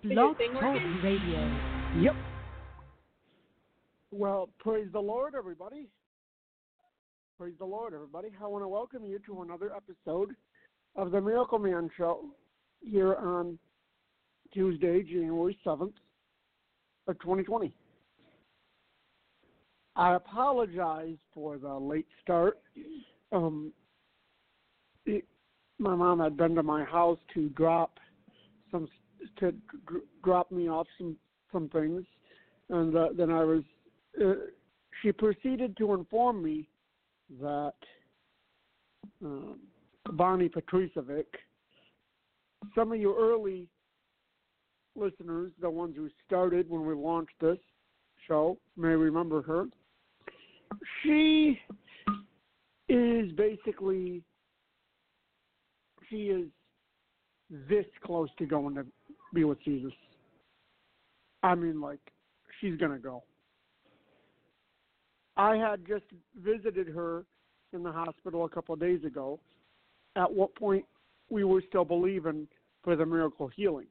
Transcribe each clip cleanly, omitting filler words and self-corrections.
Blog Talk Radio. Yep. Well, praise the Lord, everybody. Praise the Lord, everybody. I want to welcome you to another episode of the Miracle Man Show here on Tuesday, January 7th of 2020. I apologize for the late start. My mom had been to my house to drop me off some things, and then I was. She proceeded to inform me that Bonnie Petricevic, some of you early listeners, the ones who started when we launched this show, may remember her. She is this close to going to be with Jesus. I mean, like, she's going to go. I had just visited her in the hospital a couple of days ago, at what point we were still believing for the miracle healing.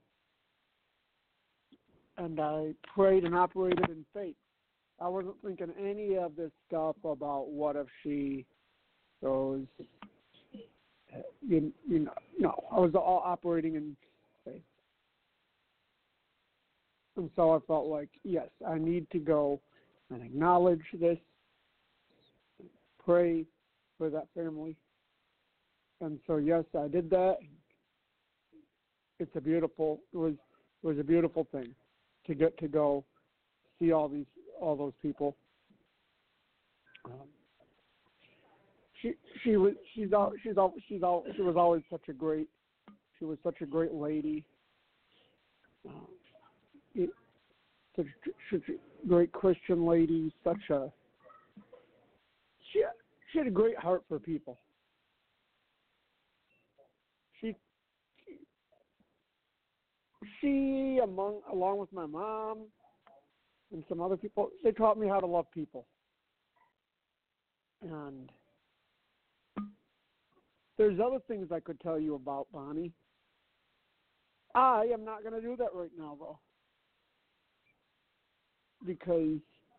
And I prayed and operated in faith. I wasn't thinking any of this stuff about what if she goes, no. I was all operating in faith. And so I felt like, yes, I need to go and acknowledge this, pray for that family. And so, yes, I did that. It was a beautiful thing to get to go see all those people. She was always such a great lady. Such a great Christian lady. She had a great heart for people. She along with my mom and some other people, they taught me how to love people. And there's other things I could tell you about Bonnie. I am not going to do that right now, though, because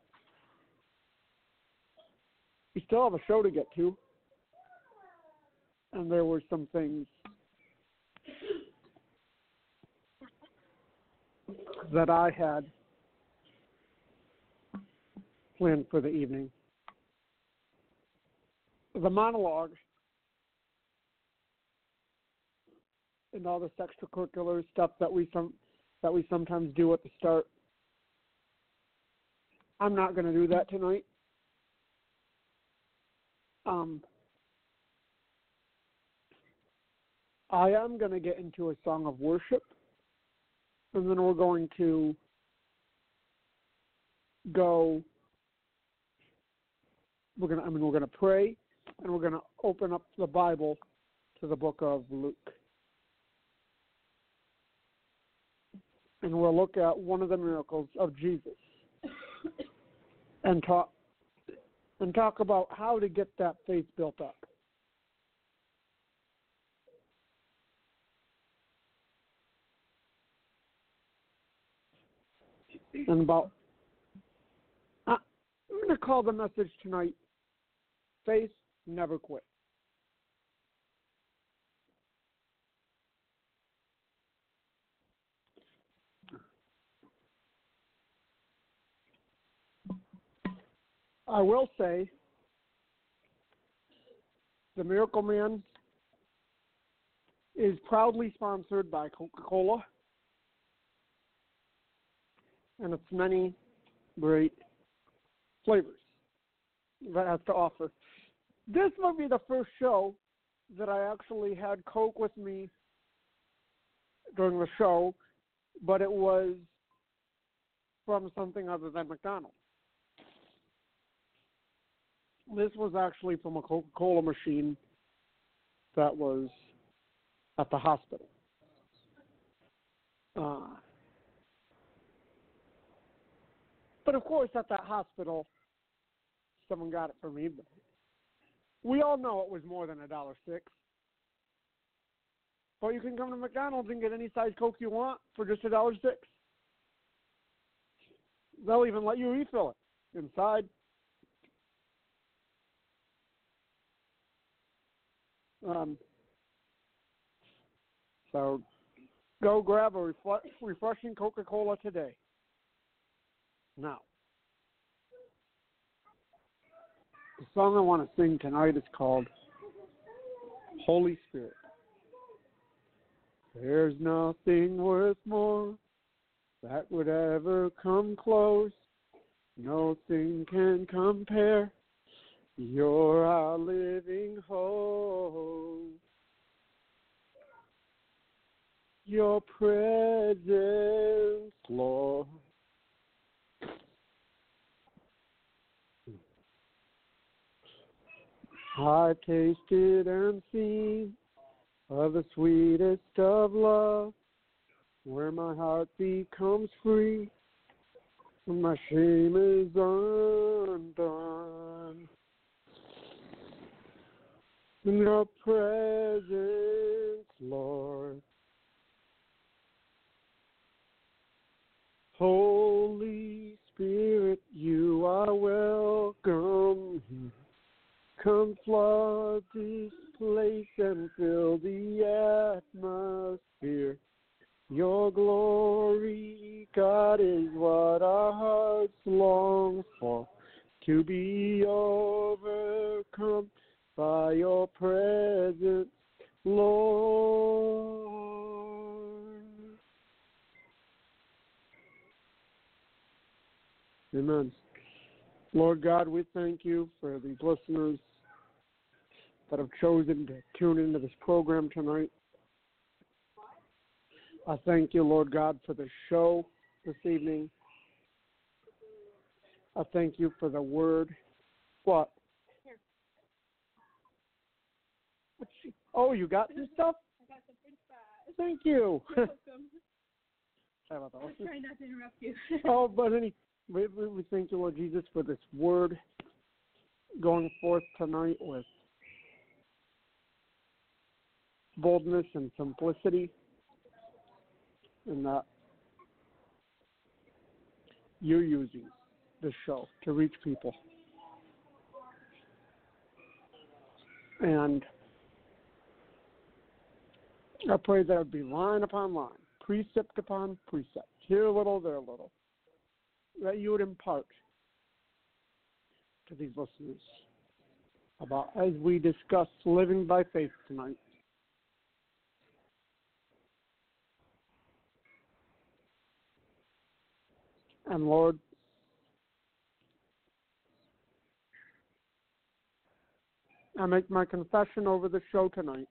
we still have a show to get to, and there were some things that I had planned for the evening. The monologue and all this extracurricular stuff that we sometimes do at the start. I'm not going to do that tonight. I am going to get into a song of worship, and then we're going to go. We're going to pray, and we're going to open up the Bible to the book of Luke. And we'll look at one of the miracles of Jesus and talk about how to get that faith built up. And I'm going to call the message tonight, Faith Never Quit. I will say, the Miracle Man is proudly sponsored by Coca-Cola and its many great flavors that it has to offer. This will be the first show that I actually had Coke with me during the show, but it was from something other than McDonald's. This was actually from a Coca-Cola machine that was at the hospital. But of course, at that hospital, someone got it for me. But we all know it was more than $1.06. But you can come to McDonald's and get any size Coke you want for just $1.06. They'll even let you refill it inside. So go grab a refreshing Coca-Cola today. Now, the song I want to sing tonight is called Holy Spirit. There's nothing worth more that would ever come close. Nothing can compare. You're our living hope. Your presence, Lord. I've tasted and seen of the sweetest of love, where my heart becomes free, and my shame is undone. In your presence, Lord. Holy Spirit, you are welcome. Come flood this place and fill the atmosphere. Your glory, God, is what our hearts long for, to be overcome by your presence, Lord. Amen. Lord God, we thank you for these listeners that have chosen to tune into this program tonight. I thank you, Lord God, for the show this evening. I thank you for the word. What? Here. Oh, you got some stuff? I got some French fries. Thank you. You're welcome. Sorry about that. I was trying not to interrupt you. Oh, but we thank you, Lord Jesus, for this word going forth tonight with boldness and simplicity, and that you're using this show to reach people. And I pray that it would be line upon line, precept upon precept, here a little, there a little, that you would impart to these listeners about as we discuss living by faith tonight. And Lord, I make my confession over the show tonight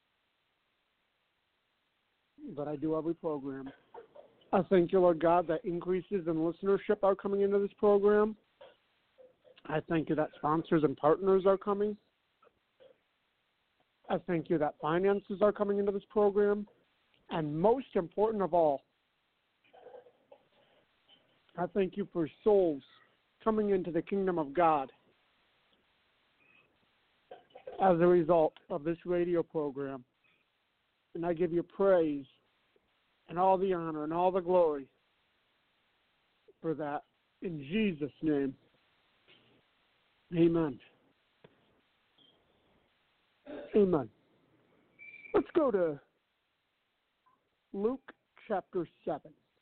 that I do every program. I thank you, Lord God, that increases in listenership are coming into this program. I thank you that sponsors and partners are coming. I thank you that finances are coming into this program. And most important of all, I thank you for souls coming into the kingdom of God as a result of this radio program. And I give you praise and all the honor and all the glory for that. In Jesus' name, amen. Amen. Let's go to Luke chapter 7.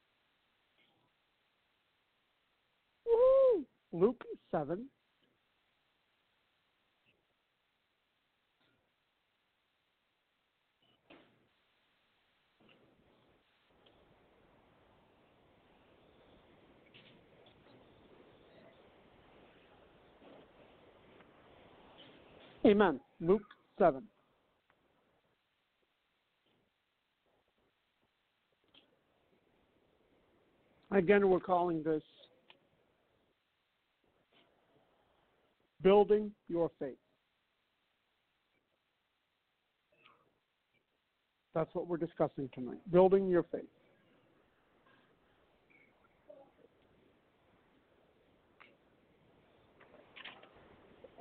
Woo! Luke 7. Amen. Luke 7. Again, we're calling this Building Your Faith. That's what we're discussing tonight. Building your faith.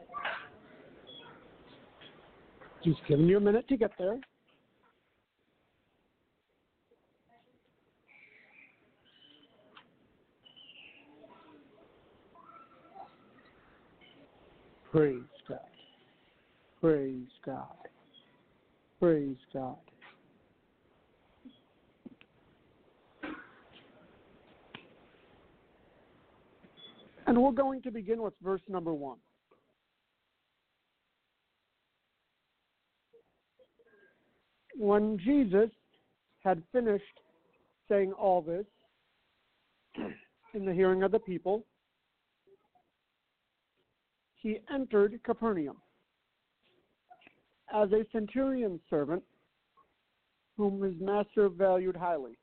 Just giving you a minute to get there. Praise God. Praise God. Praise God. And we're going to begin with verse number 1. When Jesus had finished saying all this in the hearing of the people, he entered Capernaum. As a centurion's servant, whom his master valued highly.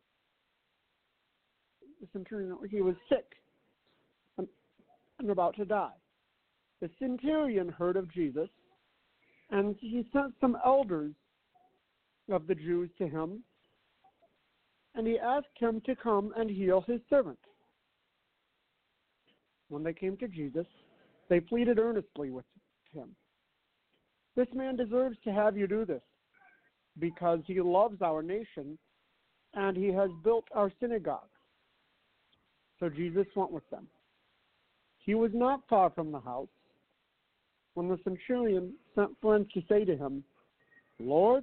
The centurion, he was sick and about to die. The centurion heard of Jesus, and he sent some elders of the Jews to him, and he asked him to come and heal his servant. When they came to Jesus, they pleaded earnestly with him. This man deserves to have you do this, because he loves our nation, and he has built our synagogue. So Jesus went with them. He was not far from the house when the centurion sent friends to say to him, Lord,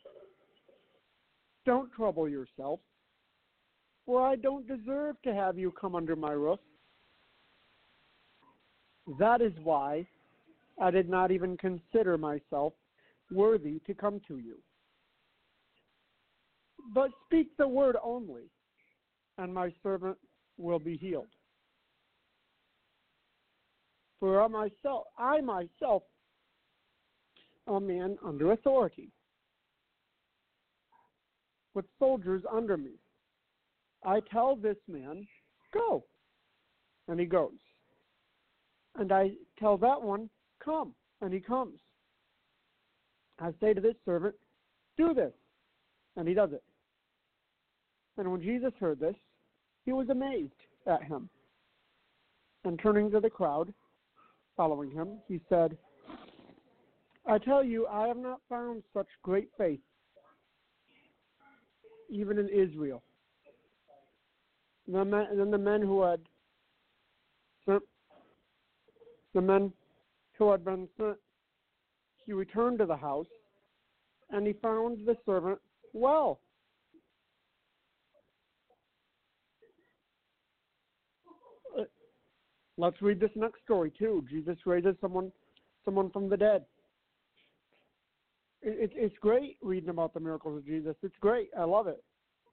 don't trouble yourself, for I don't deserve to have you come under my roof. That is why I did not even consider myself worthy to come to you. But speak the word only, and my servant will be healed. For I myself, a man under authority, with soldiers under me. I tell this man, go, and he goes. And I tell that one, come, and he comes. I say to this servant, do this, and he does it. And when Jesus heard this, he was amazed at him. And turning to the crowd, following him, he said, I tell you, I have not found such great faith, even in Israel. And then the men who had been sent, he returned to the house, and he found the servant well. Let's read this next story too. Jesus raises someone from the dead. It's great reading about the miracles of Jesus. It's great. I love it.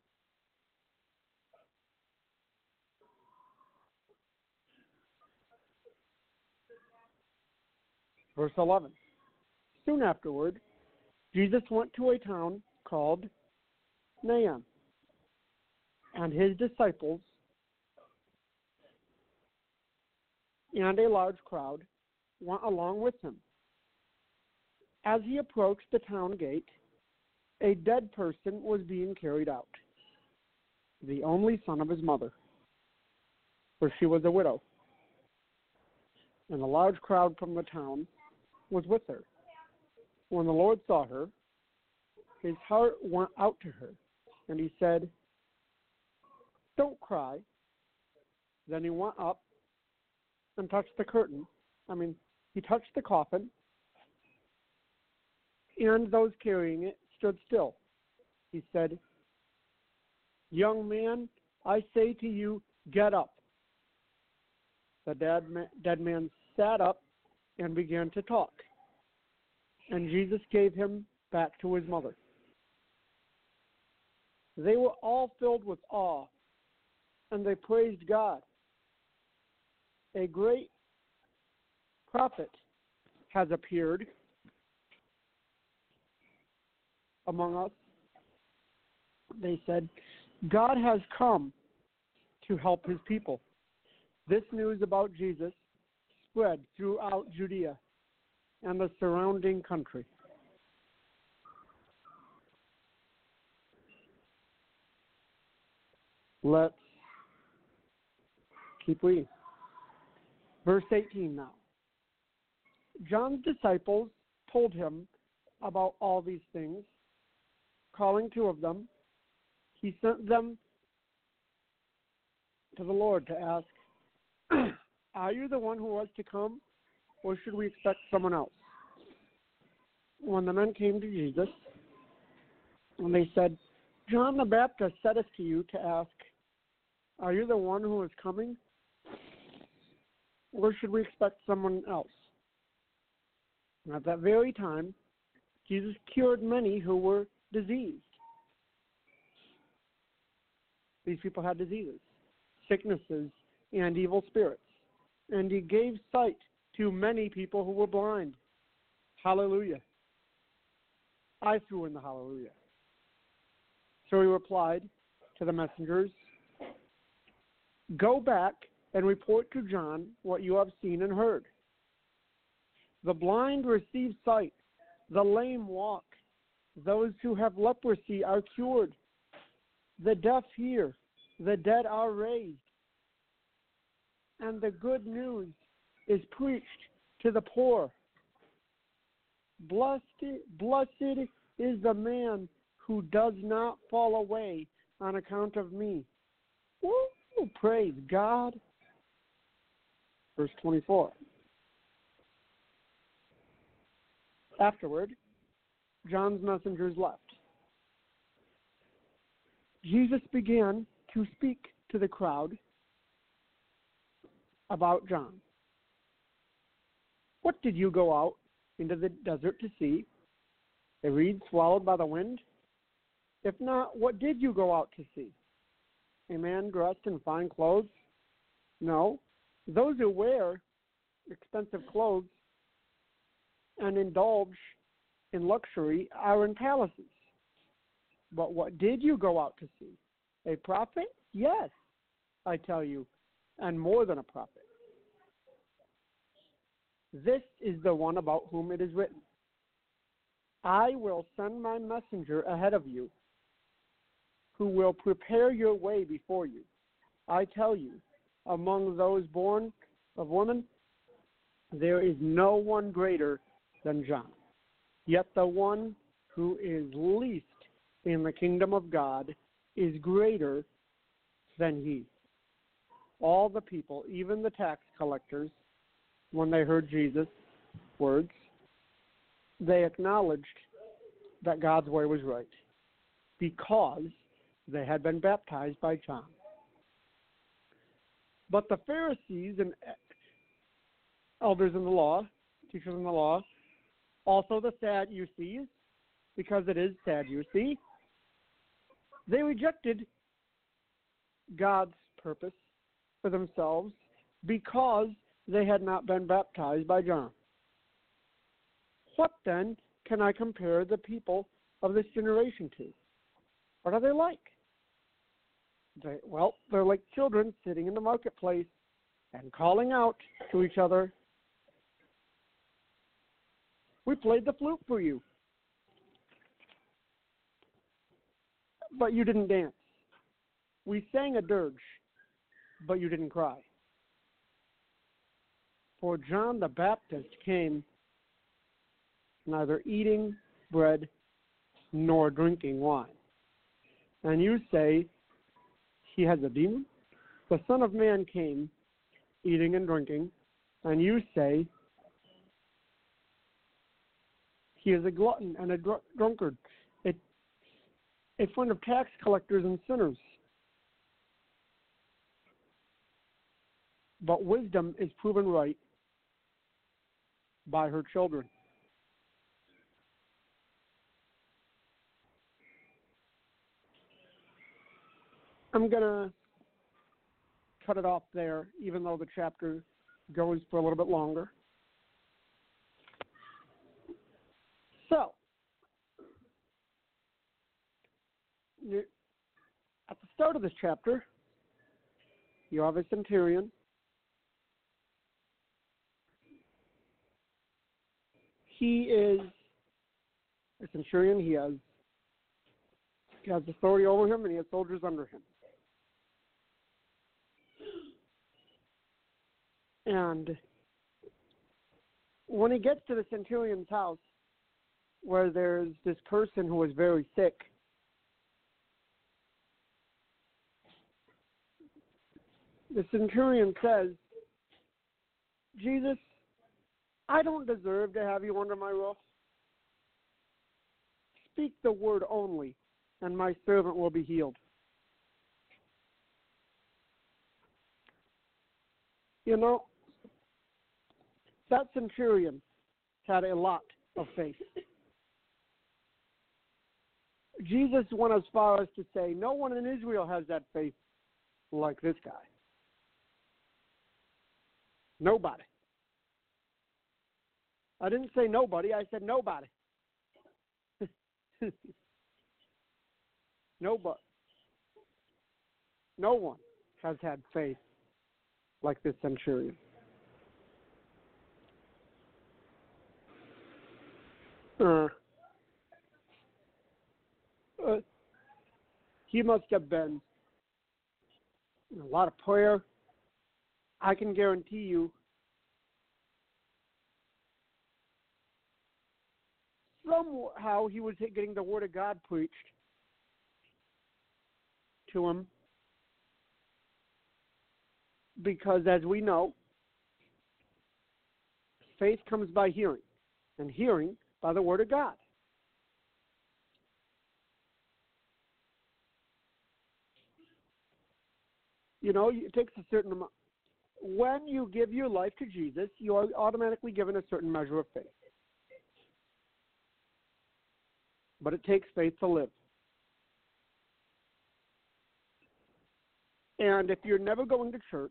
Verse 11. Soon afterward, Jesus went to a town called Nain, and his disciples and a large crowd went along with him. As he approached the town gate, a dead person was being carried out, the only son of his mother, for she was a widow. And a large crowd from the town was with her. When the Lord saw her, his heart went out to her, and he said, don't cry. Then he went up and touched the curtain. He touched the coffin, and those carrying it stood still. He said, young man, I say to you, get up. The dead man sat up and began to talk, and Jesus gave him back to his mother. They were all filled with awe, and they praised God. A great prophet has appeared among us. They said, God has come to help his people. This news about Jesus spread throughout Judea and the surrounding country. Let's keep reading. Verse 18 now. John's disciples told him about all these things. Calling two of them, he sent them to the Lord to ask, are you the one who was to come, or should we expect someone else? When the men came to Jesus, and they said, John the Baptist sent us to you to ask, are you the one who is coming? Or should we expect someone else? And at that very time, Jesus cured many who were diseased. These people had diseases, sicknesses, and evil spirits. And he gave sight to many people who were blind. Hallelujah. I threw in the hallelujah. So he replied to the messengers, go back and report to John what you have seen and heard. The blind receive sight, the lame walk, those who have leprosy are cured, the deaf hear, the dead are raised, and the good news is preached to the poor. Blessed is the man who does not fall away on account of me. Woo, praise God. Verse 24. Afterward, John's messengers left. Jesus began to speak to the crowd about John. What did you go out into the desert to see? A reed swallowed by the wind? If not, what did you go out to see? A man dressed in fine clothes? No. Those who wear expensive clothes and indulge in luxury are in palaces. But what did you go out to see? A prophet? Yes, I tell you, and more than a prophet. This is the one about whom it is written, I will send my messenger ahead of you, who will prepare your way before you. I tell you, among those born of woman, there is no one greater than John. Yet the one who is least in the kingdom of God is greater than he. All the people, even the tax collectors, when they heard Jesus' words, they acknowledged that God's way was right because they had been baptized by John. But the Pharisees and elders in the law, teachers in the law, also the Sadducees, because it is Sadducee, they rejected God's purpose for themselves because they had not been baptized by John. What then can I compare the people of this generation to? What are they like? They're like children sitting in the marketplace and calling out to each other, we played the flute for you, but you didn't dance. We sang a dirge, but you didn't cry. For John the Baptist came neither eating bread nor drinking wine. And you say, he has a demon? The Son of Man came eating and drinking, and you say, he is a glutton and a drunkard, a friend of tax collectors and sinners. But wisdom is proven right by her children. I'm going to cut it off there, even though the chapter goes for a little bit longer. So, at the start of this chapter, you have a centurion. He is a centurion. He has authority over him, and he has soldiers under him. And when he gets to the centurion's house, where there's this person who is very sick, the centurion says, Jesus, I don't deserve to have you under my roof. Speak the word only, and my servant will be healed. You know, that centurion had a lot of faith. Jesus went as far as to say, no one in Israel has that faith like this guy. Nobody. I didn't say nobody, I said nobody. Nobody. No one has had faith like this centurion. He must have been a lot of prayer. I can guarantee you somehow he was getting the word of God preached to him, because as we know, faith comes by hearing, and hearing by the word of God. You know, it takes a certain amount. When you give your life to Jesus, you are automatically given a certain measure of faith. But it takes faith to live. And if you're never going to church,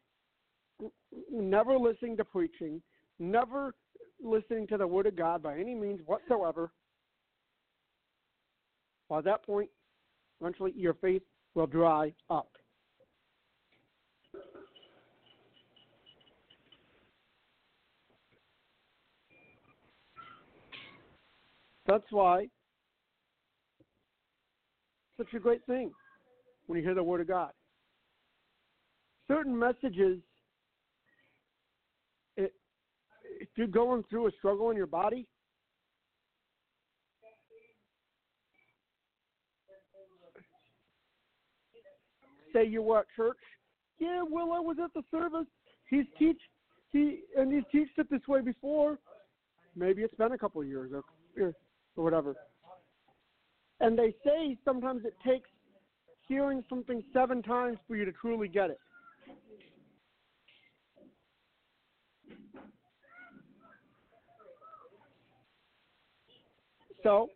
never listening to preaching, never listening to the Word of God by any means whatsoever, well, at that point, eventually your faith will dry up. That's why it's such a great thing when you hear the Word of God. Certain messages, if you're going through a struggle in your body, say you were at church, yeah, well, I was at the service. He's teached it this way before. Maybe it's been a couple of years or whatever. And they say sometimes it takes hearing something 7 times for you to truly get it. So,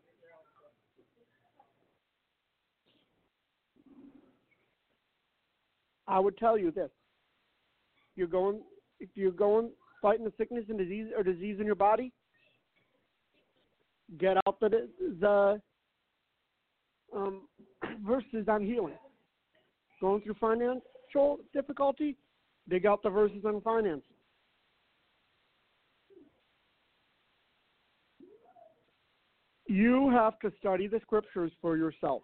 I would tell you this. If you're going fighting a sickness and disease in your body, get out the verses on healing. Going through financial difficulty, dig out the verses on finance. You have to study the scriptures for yourself.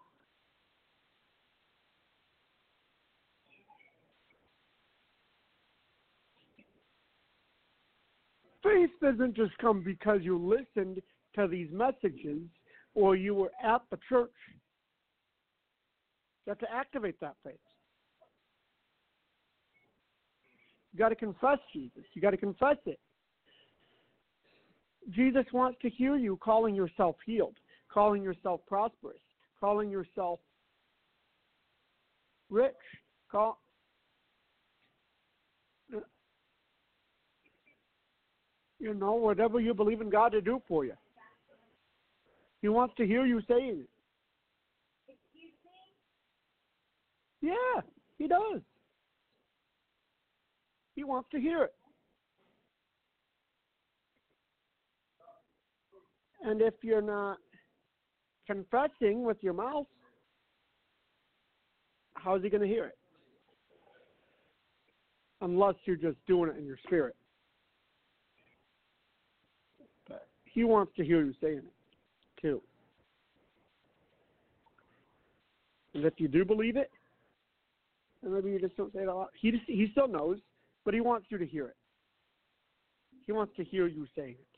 Faith doesn't just come because you listened to these messages or you were at the church. You have to activate that faith. You got to confess Jesus. You got to confess it. Jesus wants to hear you calling yourself healed, calling yourself prosperous, calling yourself rich. Whatever you believe in God to do for you. He wants to hear you saying it. Excuse me? Yeah, he does. He wants to hear it. And if you're not confessing with your mouth, how's he going to hear it? Unless you're just doing it in your spirit. But he wants to hear you saying it, too. And if you do believe it, and maybe you just don't say it a lot, he still knows, but he wants you to hear it. He wants to hear you saying it.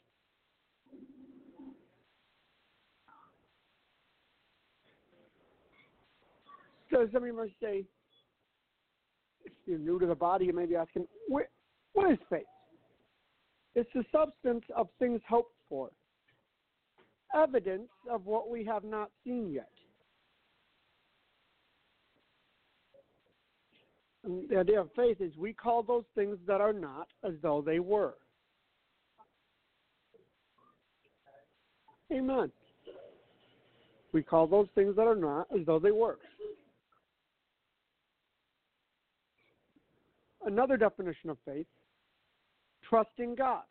So somebody might say, if you're new to the body, you may be asking, what is faith? It's the substance of things hoped for, evidence of what we have not seen yet. And the idea of faith is we call those things that are not as though they were. Amen. We call those things that are not as though they were. Another definition of faith, trusting God.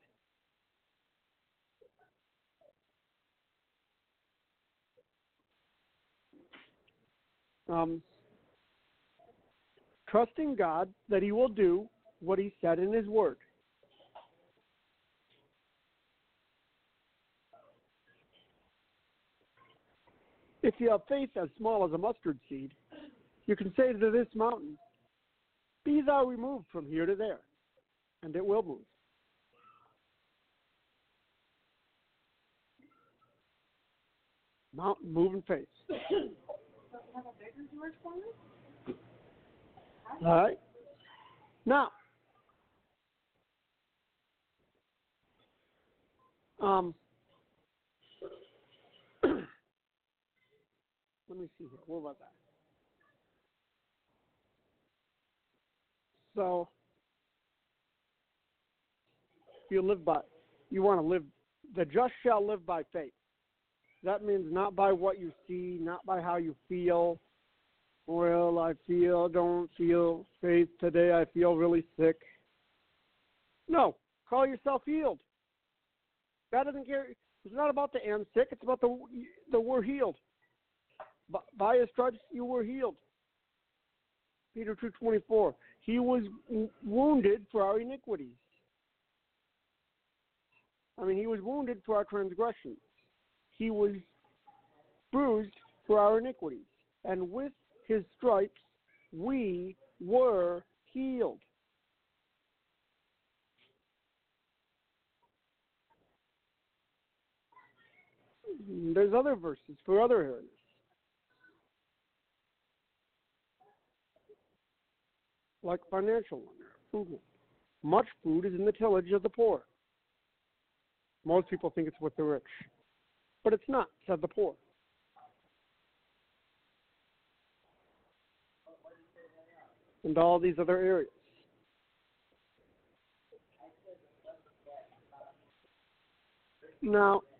Trusting God that He will do what He said in His Word. If you have faith as small as a mustard seed, you can say to this mountain, "Be thou removed from here to there," and it will move. Mountain moving faith. All right. Now, let me see here. What about that? So, you want to live, the just shall live by faith. That means not by what you see, not by how you feel. Well, I don't feel faith today. I feel really sick. No, call yourself healed. God doesn't care. It's not about the "am sick." It's about the "we're healed." By His stripes you were healed. Peter 2:24. He was wounded for our iniquities. He was wounded for our transgressions. He was bruised for our iniquities. And with His stripes, we were healed. There's other verses for other areas. Like financial one, food one. Much food is in the tillage of the poor. Most people think it's with the rich. But it's not, said the poor. And all these other areas. Now,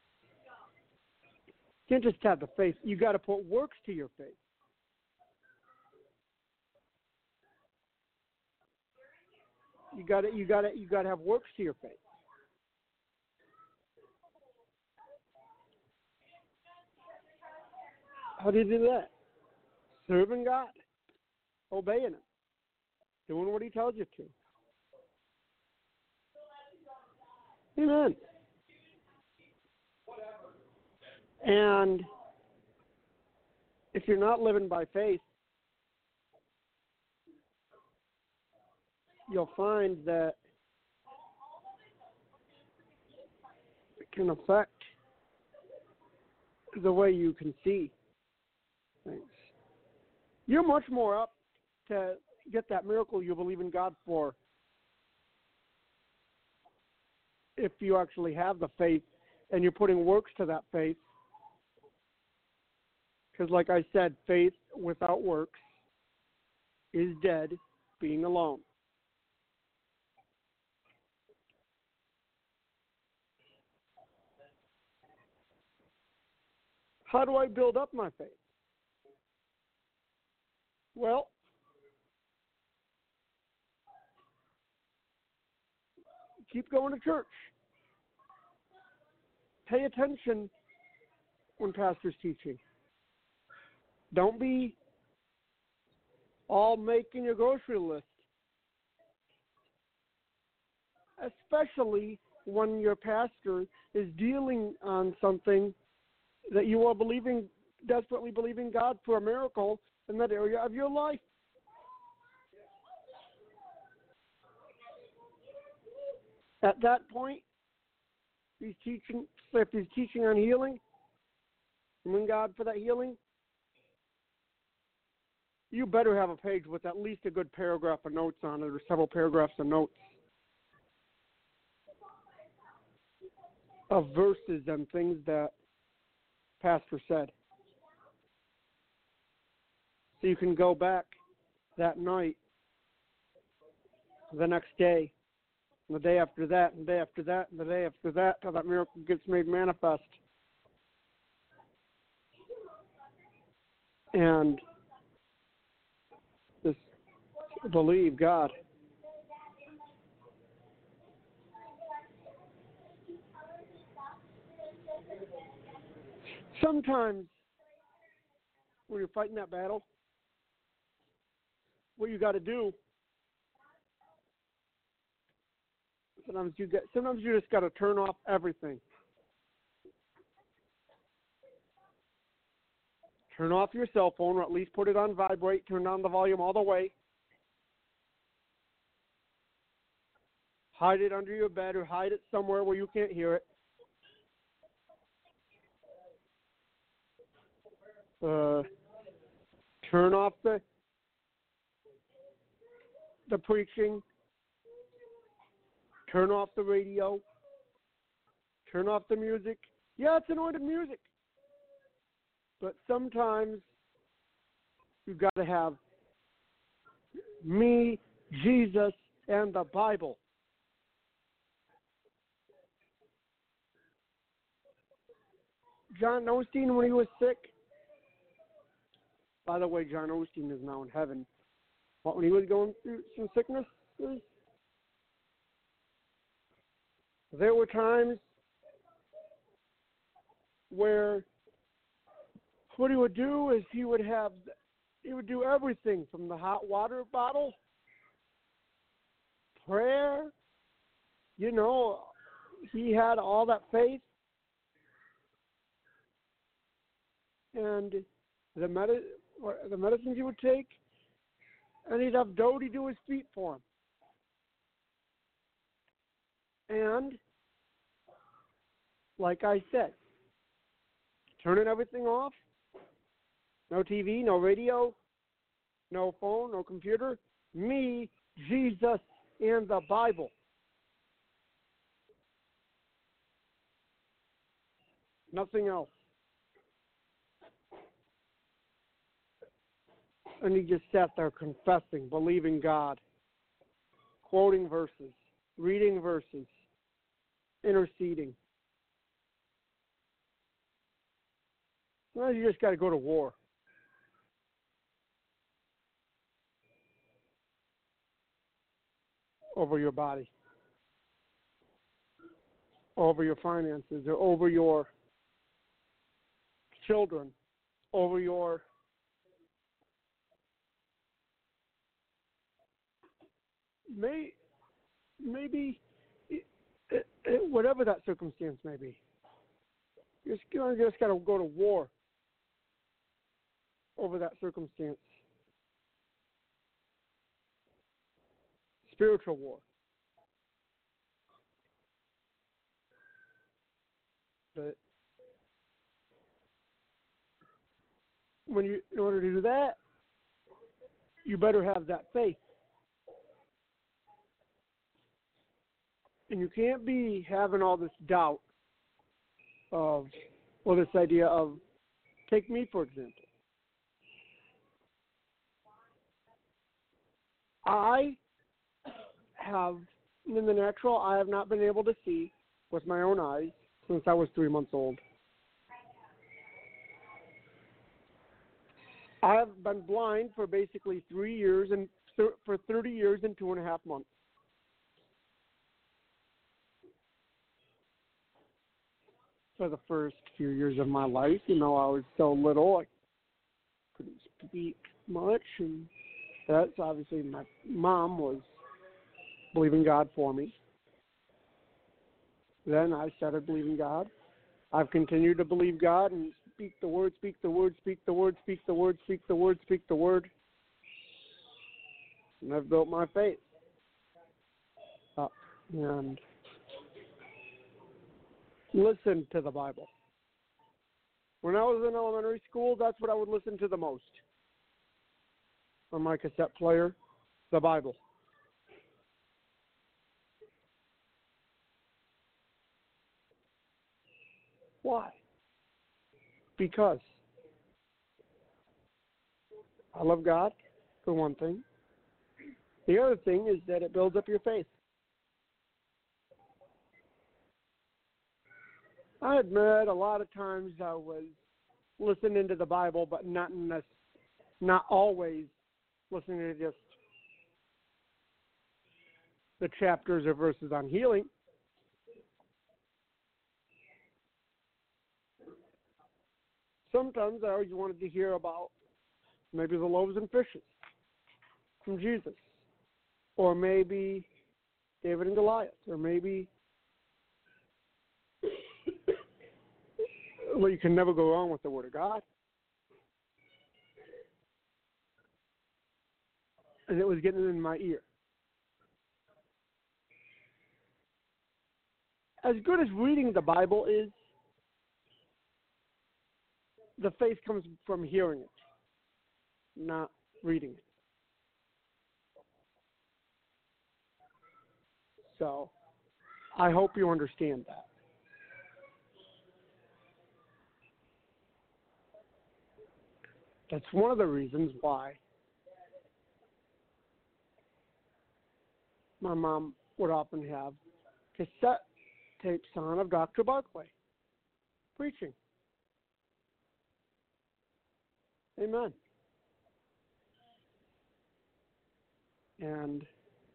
you can't just have the faith. You got to put works to your faith. You got to have works to your faith. How do you do that? Serving God, obeying Him, doing what He tells you to. Amen. And if you're not living by faith, you'll find that it can affect the way you can see things. You're much more up to get that miracle you believe in God for if you actually have the faith and you're putting works to that faith. Because like I said, faith without works is dead, being alone. How do I build up my faith? Well, keep going to church. Pay attention when pastor's teaching. Don't be all making your grocery list. Especially when your pastor is dealing on something that you are desperately believing God for a miracle in that area of your life. At that point, if he's teaching on healing, believing God for that healing, you better have a page with at least a good paragraph of notes on it or several paragraphs of notes. of verses and things that Pastor said. So you can go back that night, the next day, and the day after that, and the day after that, and the day after that, till that miracle gets made manifest. And just believe God. Sometimes when you're fighting that battle, what you got to do, sometimes you just got to turn off everything. Turn off your cell phone, or at least put it on vibrate. Turn down the volume all the way. Hide it under your bed, or hide it somewhere where you can't hear it. Turn off the preaching. Turn off the radio. Turn off the music. Yeah, it's anointed music. But sometimes you've got to have me, Jesus, and the Bible. John Osteen, when he was sick, by the way, John Osteen is now in heaven. But when he was going through some sicknesses, there were times where what he would do is he would do everything from the hot water bottle, prayer, he had all that faith, and the medicines he would take, and he'd have Dodie do his feet for him. And, like I said, turning everything off, no TV, no radio, no phone, no computer, me, Jesus, and the Bible. Nothing else. And he just sat there confessing, believing God, quoting verses, reading verses, interceding. Well, you just got to go to war. Over your body, over your finances, or over your children, over your maybe whatever that circumstance may be. You just got to go to war over that circumstance. Spiritual war. But in order to do that, you better have that faith. And you can't be having all this doubt this idea of, take me for example. I have, in the natural, I have not been able to see with my own eyes since I was 3 months old. I have been blind for basically 3 years and for 30 years and 2.5 months. For the first few years of my life, I was so little, I couldn't speak much, and that's obviously my mom was believing God for me. Then I started believing God. I've continued to believe God and speak the word, speak the word, speak the word, speak the word, speak the word, speak the word. And I've built my faith up and listen to the Bible. When I was in elementary school, that's what I would listen to the most on my cassette player, the Bible. Why? Because I love God, for one thing. The other thing is that it builds up your faith. I admit a lot of times I was listening to the Bible, but not always listening to just the chapters or verses on healing. Sometimes I always wanted to hear about maybe the loaves and fishes from Jesus, or maybe David and Goliath, or maybe well, you can never go wrong with the Word of God. And it was getting in my ear. As good as reading the Bible is, the faith comes from hearing it, not reading it. So, I hope you understand that. That's one of the reasons why my mom would often have cassette tapes on of Dr. Barclay preaching. Amen. And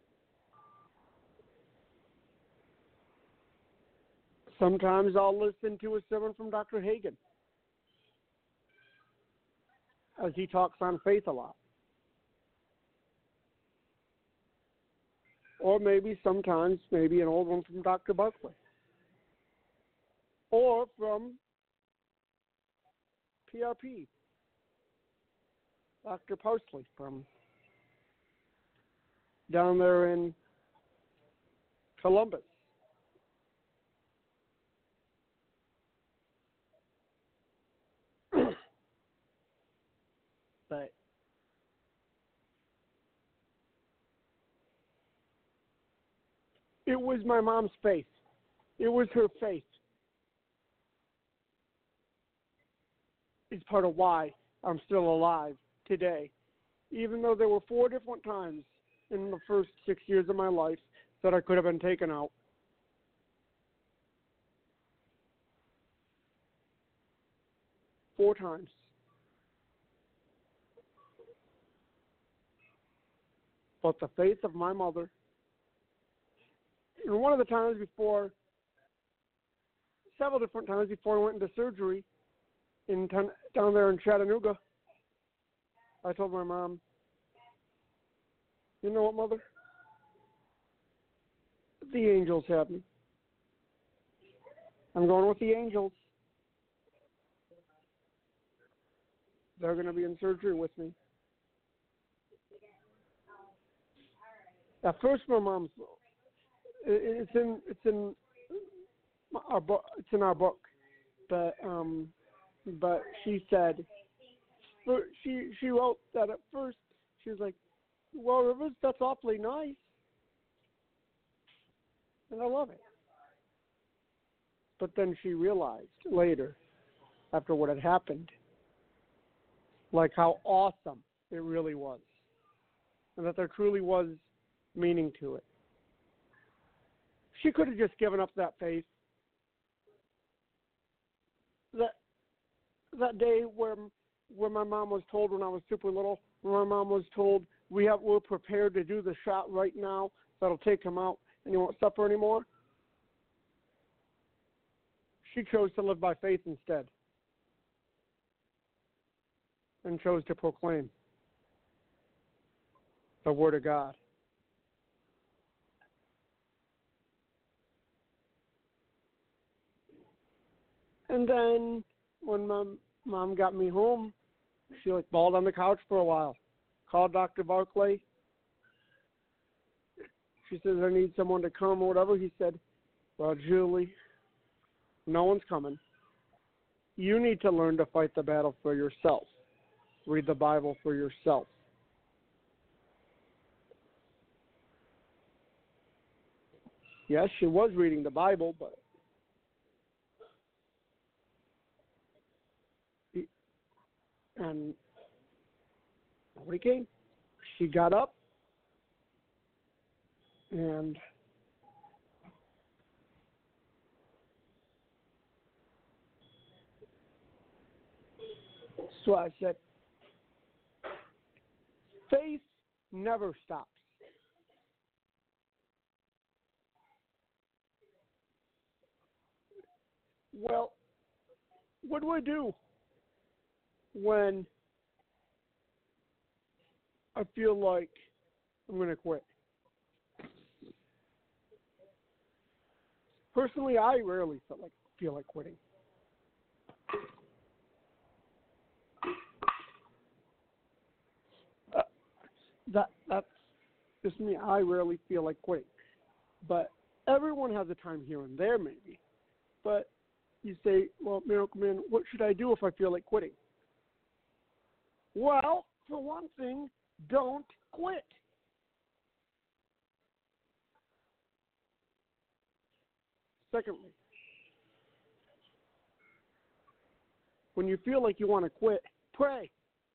sometimes I'll listen to a sermon from Dr. Hagen as he talks on faith a lot. Or maybe sometimes, maybe an old one from Dr. Barclay. Or from PRP, Dr. Parsley from down there in Columbus. But it was my mom's faith. It was her faith. It's part of why I'm still alive today. Even though there were 4 different times in the first 6 years of my life that I could have been taken out. 4 times. But the faith of my mother, and one of the times before, several different times before I went into surgery down there in Chattanooga, I told my mom, you know what, Mother? The angels have me. I'm going with the angels. They're going to be in surgery with me. At first, my mom's. It's in our book. It's in our book, but she said she wrote that at first. She was like, "Well, Rivers, that's awfully nice," and I love it. But then she realized later, after what had happened, like how awesome it really was, and that there truly was meaning to it. She could have just given up that faith. That day where my mom was told when I was super little, when my mom was told we're prepared to do the shot right now that'll take him out and he won't suffer anymore. She chose to live by faith instead and chose to proclaim the Word of God. And then when my mom got me home, she balled on the couch for a while. Called Dr. Barclay. She says, I need someone to come or whatever. He said, well, Julie, no one's coming. You need to learn to fight the battle for yourself. Read the Bible for yourself. Yes, she was reading the Bible, but And nobody came. She got up and so I said, faith never stops. Well, what do I do when I feel like I'm going to quit? Personally, I rarely feel like quitting. That's just me. I rarely feel like quitting. But everyone has a time here and there, maybe. But you say, well, Miracle Man, what should I do if I feel like quitting? Well, for one thing, don't quit. Secondly, when you feel like you want to quit, pray.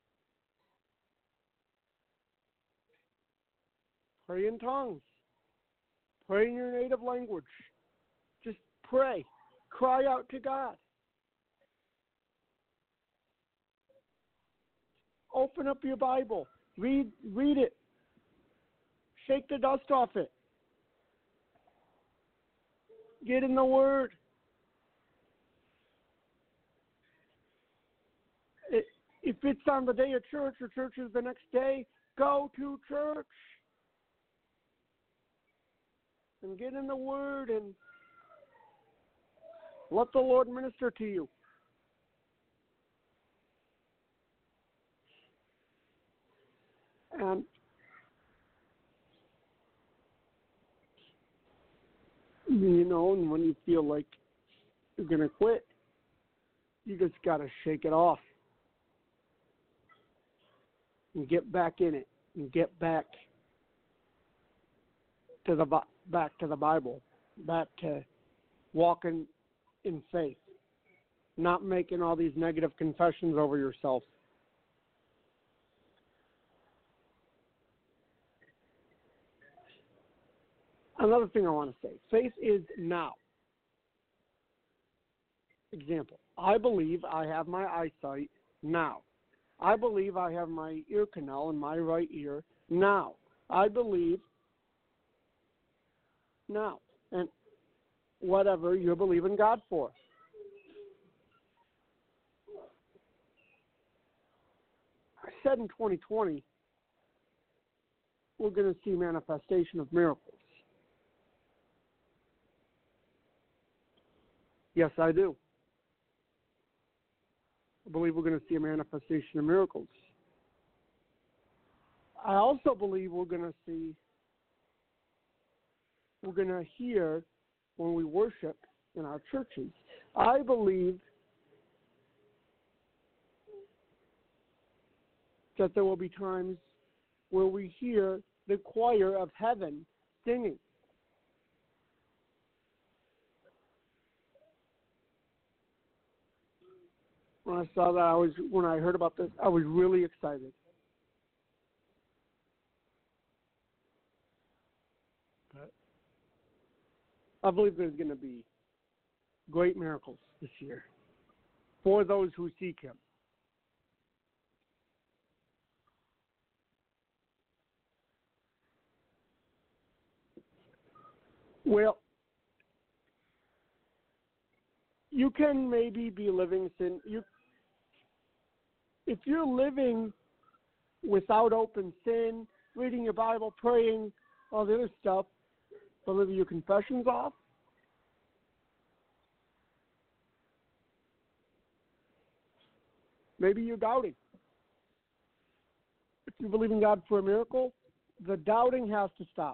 Pray in tongues. Pray in your native language. Just pray. Cry out to God. Open up your Bible. Read it. Shake the dust off it. Get in the Word. If it's on the day of church or church is the next day, go to church. And get in the Word and let the Lord minister to you. And and when you feel like you're going to quit, you just got to shake it off and get back in it and get back to the Bible, back to walking in faith, not making all these negative confessions over yourself. Another thing I want to say, faith is now. Example, I believe I have my eyesight now. I believe I have my ear canal in my right ear now. I believe now. And whatever you believe in God for. I said in 2020, we're going to see manifestation of miracles. Yes, I do. I believe we're going to see a manifestation of miracles. I also believe we're going to hear when we worship in our churches. I believe that there will be times where we hear the choir of heaven singing. When I saw that, when I heard about this, I was really excited. But I believe there's going to be great miracles this year for those who seek Him. Well, you can maybe be living sin. If you're living without open sin, reading your Bible, praying, all the other stuff, but living your confessions off, maybe you're doubting. If you believe in God for a miracle, the doubting has to stop.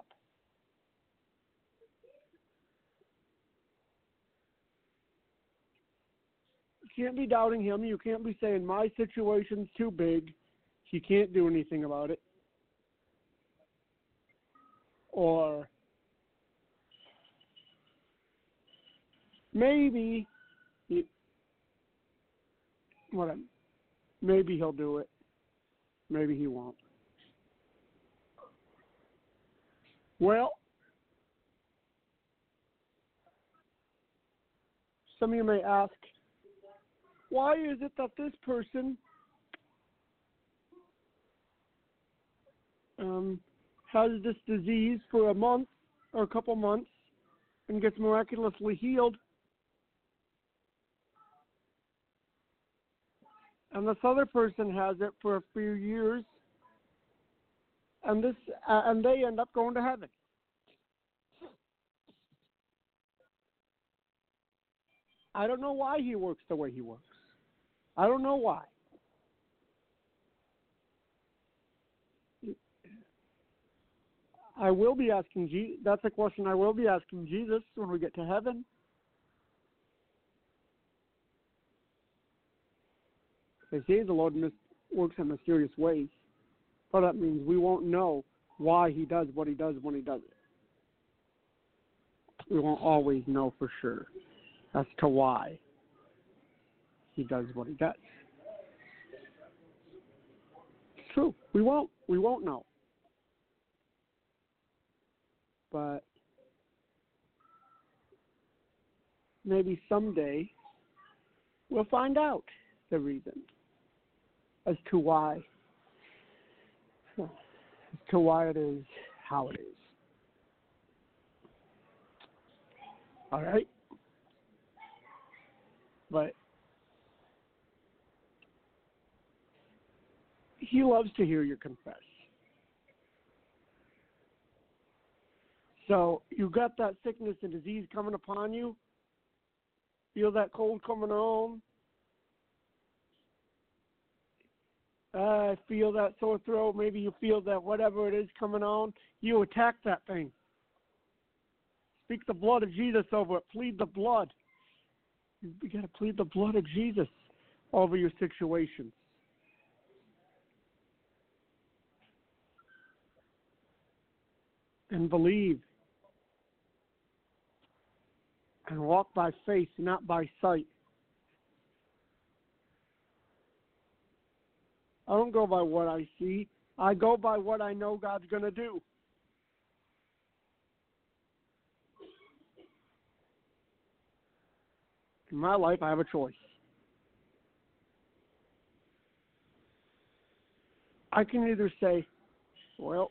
You can't be doubting Him. You can't be saying, my situation's too big. He can't do anything about it. Or maybe Maybe he'll do it. Maybe he won't. Well, some of you may ask, why is it that this person has this disease for a month or a couple months and gets miraculously healed, and this other person has it for a few years, and they end up going to heaven? I don't know why he works the way he works. I don't know why. I will be asking Jesus. That's a question I will be asking Jesus when we get to heaven. They say the Lord works in mysterious ways, but that means we won't know why he does what he does when he does it. We won't always know for sure as to why he does what he does. It's true. We won't know. But maybe someday we'll find out the reason as to why it is how it is. All right? But he loves to hear you confess. So you got that sickness and disease coming upon you. Feel that cold coming on. Feel that sore throat. Maybe you feel that whatever it is coming on. You attack that thing. Speak the blood of Jesus over it. Plead the blood. You got to plead the blood of Jesus over your situations. And believe. And walk by faith, not by sight. I don't go by what I see. I go by what I know God's going to do. In my life, I have a choice. I can either say, well,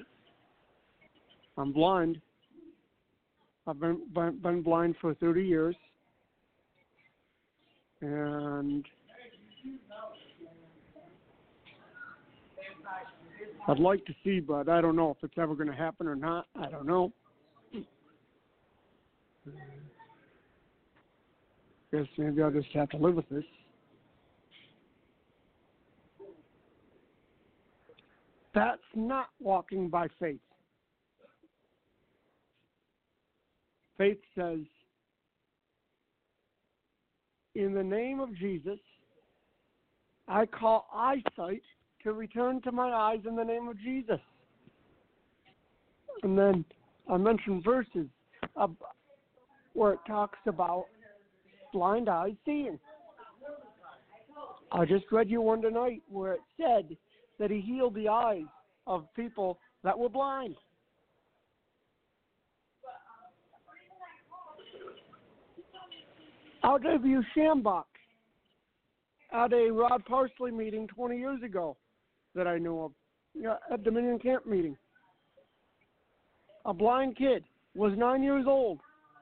I'm blind. I've been blind for 30 years. And I'd like to see, but I don't know if it's ever going to happen or not. I don't know. Guess maybe I'll just have to live with this. That's not walking by faith. Faith says, in the name of Jesus, I call eyesight to return to my eyes in the name of Jesus. And then I mentioned verses where it talks about blind eyes seeing. I just read you one tonight where it said that he healed the eyes of people that were blind. I'll give you Shambach at a Rod Parsley meeting 20 years ago that I knew of, at Dominion Camp meeting. A blind kid, was 9 years old,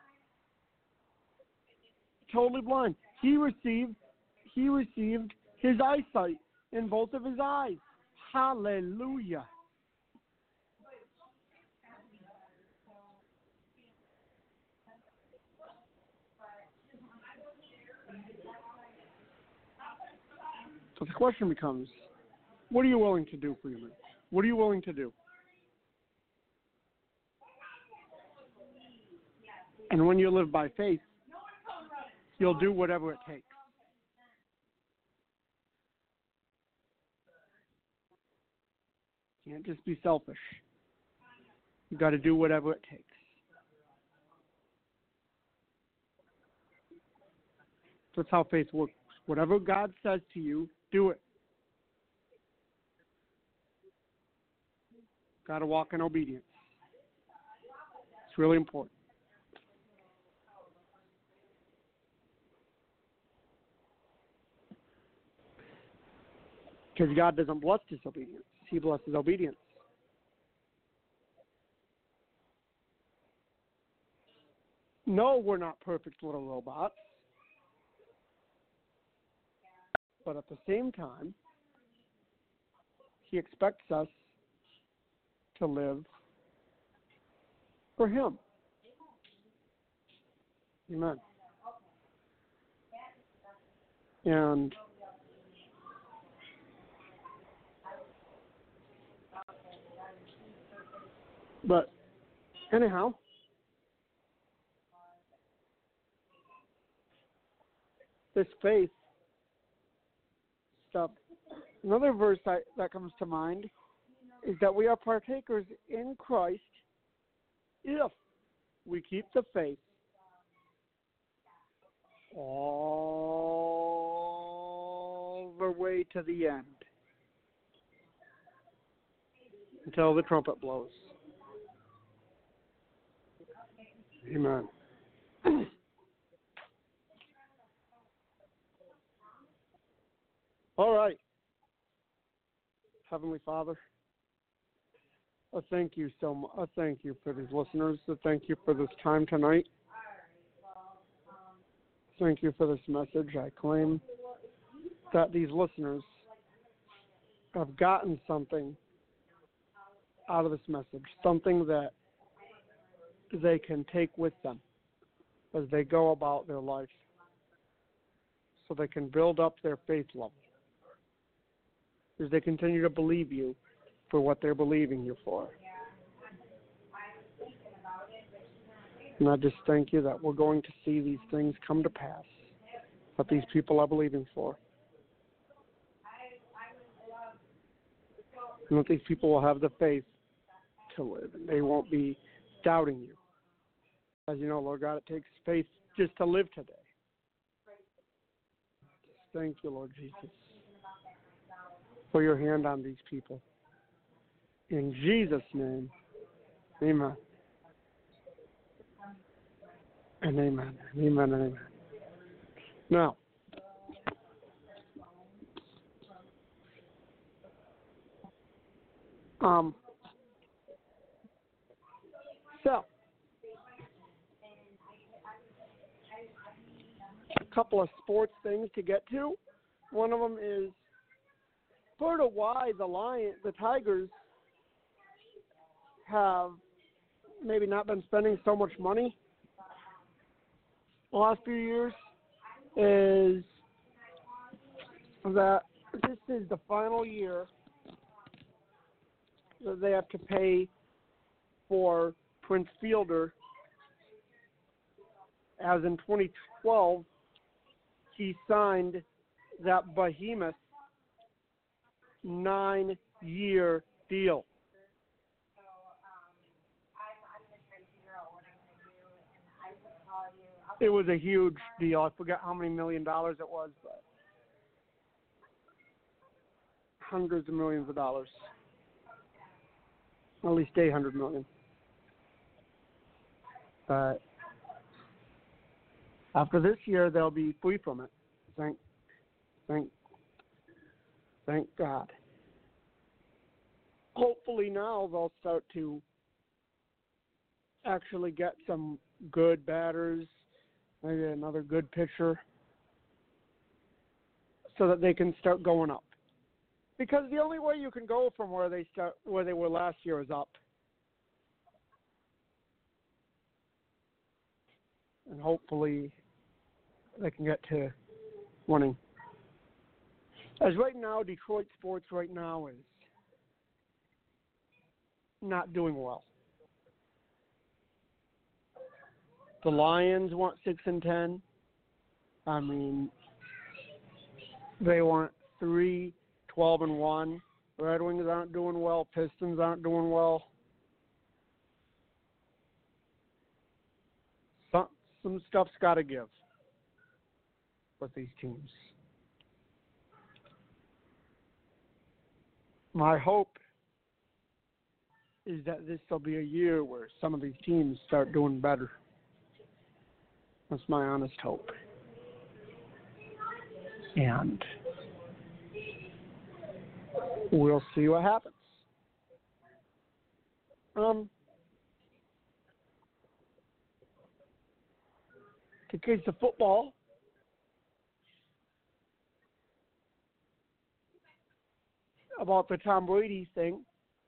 totally blind. He received his eyesight in both of his eyes. Hallelujah. So the question becomes, what are you willing to do for your man? What are you willing to do? And when you live by faith, you'll do whatever it takes. You can't just be selfish. You've got to do whatever it takes. That's how faith works. Whatever God says to you, do it. Got to walk in obedience. It's really important. Because God doesn't bless disobedience. He blesses obedience. No, we're not perfect little robots. But at the same time, He expects us to live for Him. Amen. And but anyhow, this faith stuff. Another verse that comes to mind is that we are partakers in Christ if we keep the faith all the way to the end until the trumpet blows. Amen. All right. Heavenly Father, I thank you so much. I thank you for these listeners. I thank you for this time tonight. Thank you for this message. I claim that these listeners have gotten something out of this message, something that they can take with them as they go about their life so they can build up their faith level, as they continue to believe you for what they're believing you for. And I just thank you that we're going to see these things come to pass, that these people are believing for. And that these people will have the faith to live, and they won't be doubting you. As you know, Lord God, it takes faith just to live today. Just thank you, Lord Jesus, for your hand on these people. In Jesus' name, amen. And amen. Amen and amen. Now, so, a couple of sports things to get to. One of them is sort of why the Tigers have maybe not been spending so much money the last few years is that this is the final year that they have to pay for Prince Fielder, as in 2012 he signed that behemoth 9-year deal. It was a huge deal. I forget how many $1 million it was, but hundreds of millions of dollars. At least $800 million. But after this year, they'll be free from it. Thank God. Hopefully now they'll start to actually get some good batters, maybe another good pitcher, so that they can start going up. Because the only way you can go from where they were last year is up. And hopefully they can get to winning. As right now, Detroit sports right now is not doing well. The Lions want 6-10. I mean, they want 3-12-1. Red Wings aren't doing well. Pistons aren't doing well. Some stuff's got to give with these teams. My hope is that this will be a year where some of these teams start doing better. That's my honest hope. And we'll see what happens. In case of football, about the Tom Brady thing,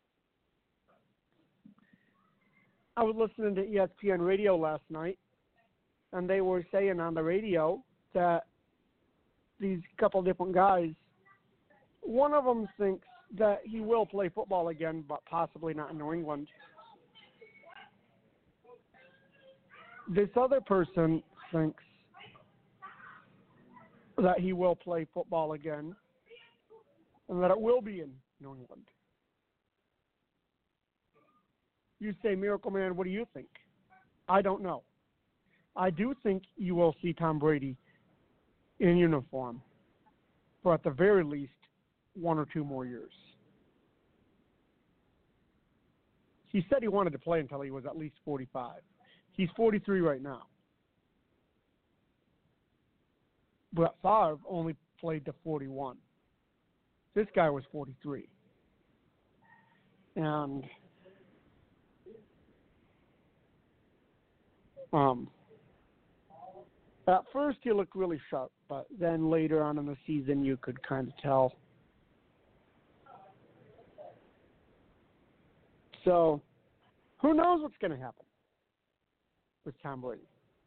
I was listening to ESPN radio last night, and they were saying on the radio that these couple different guys, one of them thinks that he will play football again, but possibly not in New England. This other person thinks that he will play football again and that it will be in New England. You say, Miracle Man, what do you think? I don't know. I do think you will see Tom Brady in uniform for at the very least 1 or 2 more years. He said he wanted to play until he was at least 45. He's 43 right now. Brett Favre only played to 41. This guy was 43. And at first he looked really sharp, but then later on in the season you could kind of tell. So who knows what's going to happen with Tom Brady?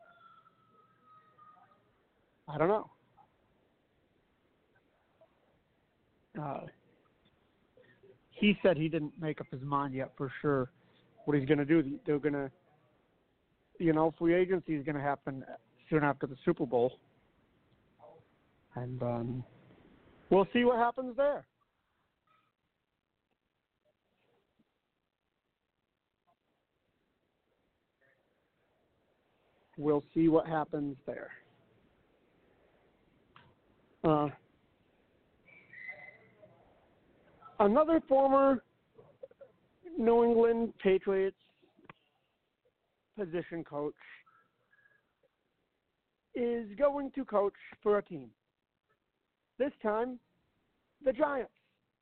I don't know. He said he didn't make up his mind yet for sure what he's going to do. They're going to, free agency is going to happen soon after the Super Bowl. And we'll see what happens there. We'll see what happens there. Another former New England Patriots position coach is going to coach for a team. This time, the Giants.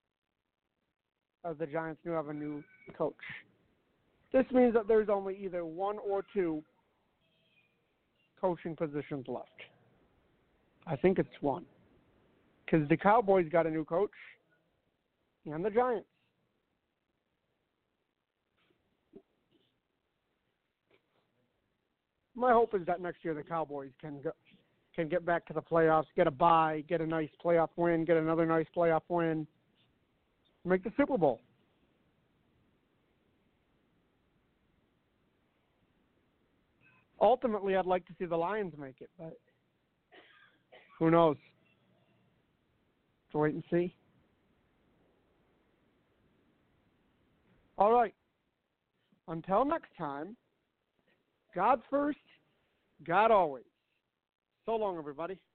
The Giants now have a new coach. This means that there's only either 1 or 2 coaching positions left. I think it's 1. Because the Cowboys got a new coach and the Giants. My hope is that next year the Cowboys can get back to the playoffs, get a bye, get a nice playoff win, get another nice playoff win, make the Super Bowl. Ultimately, I'd like to see the Lions make it, but who knows? Let's wait and see. All right. Until next time, God first, God always. So long, everybody.